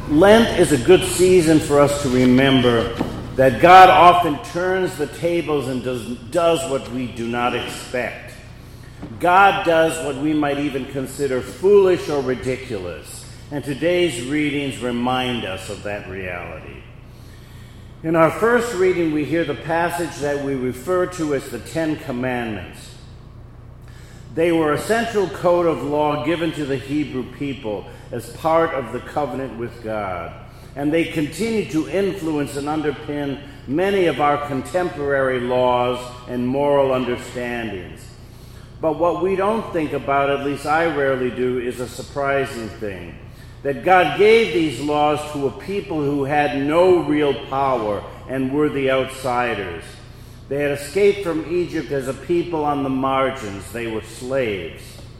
Lent is a good season for us to remember that God often turns the tables and does what we do not expect. God does what we might even consider foolish or ridiculous, and today's readings remind us of that reality. In our first reading, we hear the passage that we refer to as the Ten Commandments. They were a central code of law given to the Hebrew people as part of the covenant with God, and they continue to influence and underpin many of our contemporary laws and moral understandings. But what we don't think about, at least I rarely do, is a surprising thing. That God gave these laws to a people who had no real power and were the outsiders. They had escaped from Egypt as a people on the margins. They were slaves.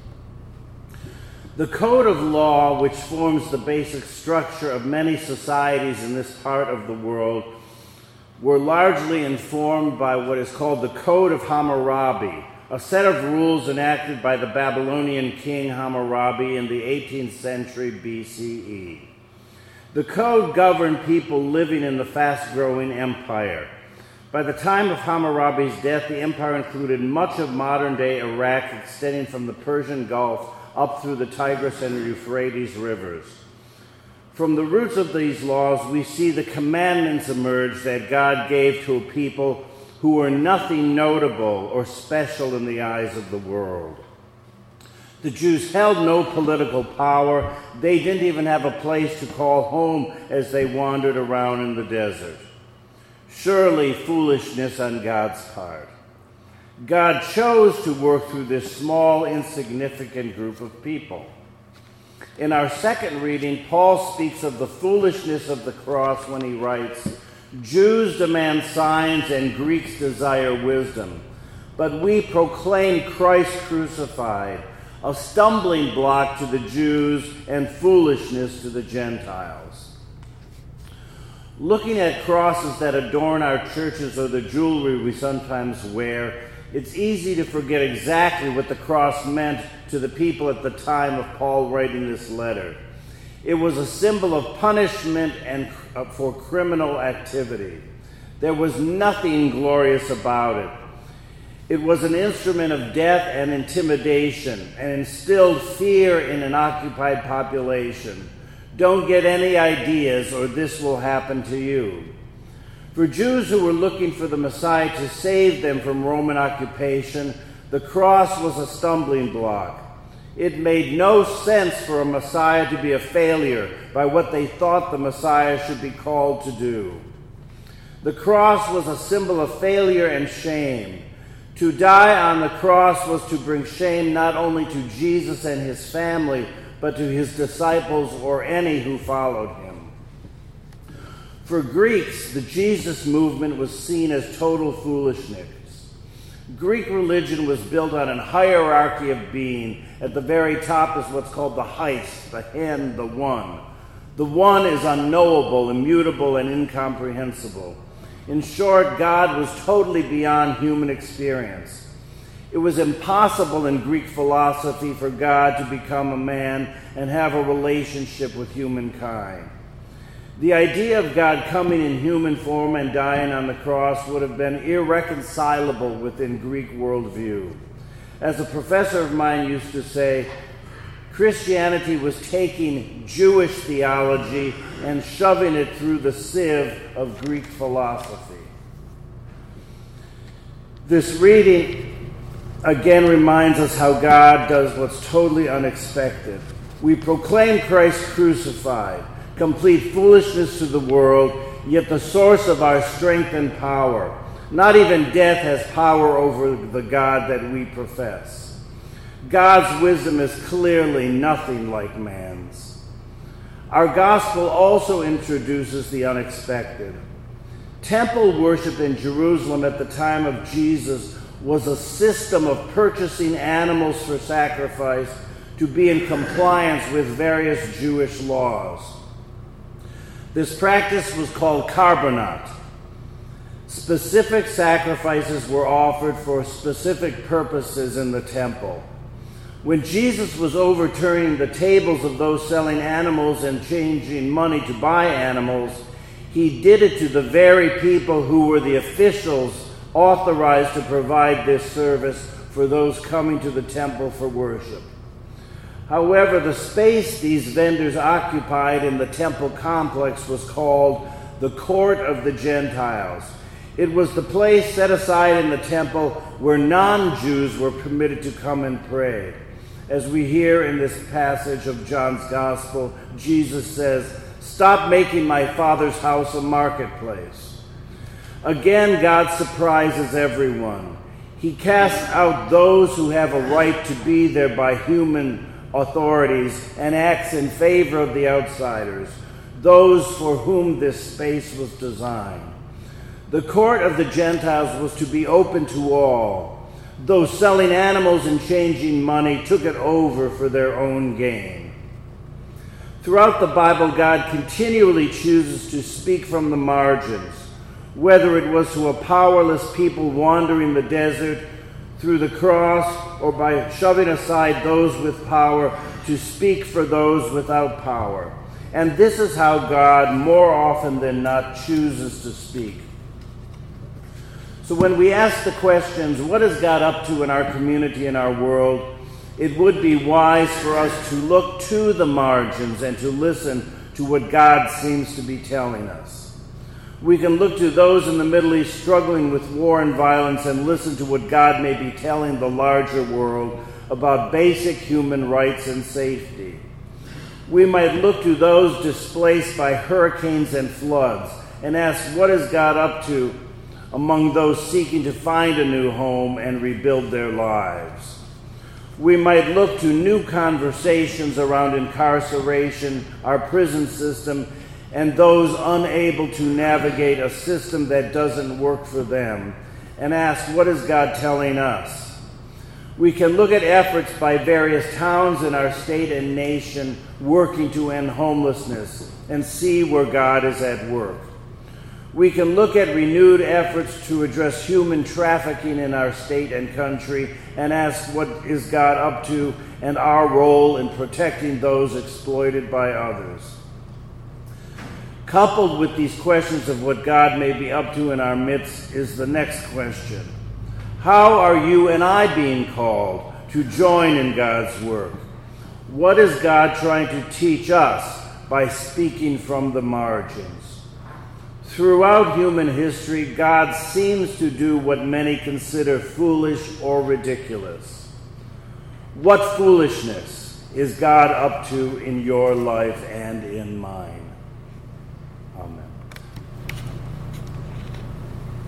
The code of law, which forms the basic structure of many societies in this part of the world, were largely informed by what is called the Code of Hammurabi, a set of rules enacted by the Babylonian king Hammurabi in the 18th century BCE. The code governed people living in the fast-growing empire. By the time of Hammurabi's death, the empire included much of modern-day Iraq, extending from the Persian Gulf up through the Tigris and Euphrates rivers. From the roots of these laws, we see the commandments emerge that God gave to a people who were nothing notable or special in the eyes of the world. The Jews held no political power. They didn't even have a place to call home as they wandered around in the desert. Surely foolishness on God's part. God chose to work through this small, insignificant group of people. In our second reading, Paul speaks of the foolishness of the cross when he writes, "Jews demand signs and Greeks desire wisdom, but we proclaim Christ crucified, a stumbling block to the Jews and foolishness to the Gentiles." Looking at crosses that adorn our churches or the jewelry we sometimes wear, it's easy to forget exactly what the cross meant to the people at the time of Paul writing this letter. It was a symbol of punishment and for criminal activity. There was nothing glorious about it. It was an instrument of death and intimidation and instilled fear in an occupied population. Don't get any ideas or this will happen to you. For Jews who were looking for the Messiah to save them from Roman occupation, the cross was a stumbling block. It made no sense for a Messiah to be a failure by what they thought the Messiah should be called to do. The cross was a symbol of failure and shame. To die on the cross was to bring shame not only to Jesus and his family, but to his disciples or any who followed him. For Greeks, the Jesus movement was seen as total foolishness. Greek religion was built on a hierarchy of being. At the very top is what's called the heist, the hen, the one. The one is unknowable, immutable, and incomprehensible. In short, God was totally beyond human experience. It was impossible in Greek philosophy for God to become a man and have a relationship with humankind. The idea of God coming in human form and dying on the cross would have been irreconcilable within Greek worldview. As a professor of mine used to say, Christianity was taking Jewish theology and shoving it through the sieve of Greek philosophy. This reading again reminds us how God does what's totally unexpected. We proclaim Christ crucified, complete foolishness to the world, yet the source of our strength and power. Not even death has power over the God that we profess. God's wisdom is clearly nothing like man's. Our gospel also introduces the unexpected. Temple worship in Jerusalem at the time of Jesus was a system of purchasing animals for sacrifice to be in compliance with various Jewish laws. This practice was called carbonat. Specific sacrifices were offered for specific purposes in the temple. When Jesus was overturning the tables of those selling animals and changing money to buy animals, he did it to the very people who were the officials authorized to provide this service for those coming to the temple for worship. However, the space these vendors occupied in the temple complex was called the Court of the Gentiles. It was the place set aside in the temple where non-Jews were permitted to come and pray. As we hear in this passage of John's Gospel, Jesus says, "Stop making my Father's house a marketplace." Again, God surprises everyone. He casts out those who have a right to be there by human authorities and acts in favor of the outsiders, those for whom this space was designed. The court of the Gentiles was to be open to all. Those selling animals and changing money took it over for their own gain. Throughout the Bible, God continually chooses to speak from the margins, whether it was to a powerless people wandering the desert through the cross or by shoving aside those with power to speak for those without power. And this is how God, more often than not, chooses to speak. So when we ask the questions, what is God up to in our community and our world, it would be wise for us to look to the margins and to listen to what God seems to be telling us. We can look to those in the Middle East struggling with war and violence and listen to what God may be telling the larger world about basic human rights and safety. We might look to those displaced by hurricanes and floods and ask, what is God up to among those seeking to find a new home and rebuild their lives? We might look to new conversations around incarceration, our prison system, and those unable to navigate a system that doesn't work for them, and ask, what is God telling us? We can look at efforts by various towns in our state and nation working to end homelessness and see where God is at work. We can look at renewed efforts to address human trafficking in our state and country and ask, what is God up to and our role in protecting those exploited by others? Coupled with these questions of what God may be up to in our midst is the next question. How are you and I being called to join in God's work? What is God trying to teach us by speaking from the margins? Throughout human history, God seems to do what many consider foolish or ridiculous. What foolishness is God up to in your life and in mine?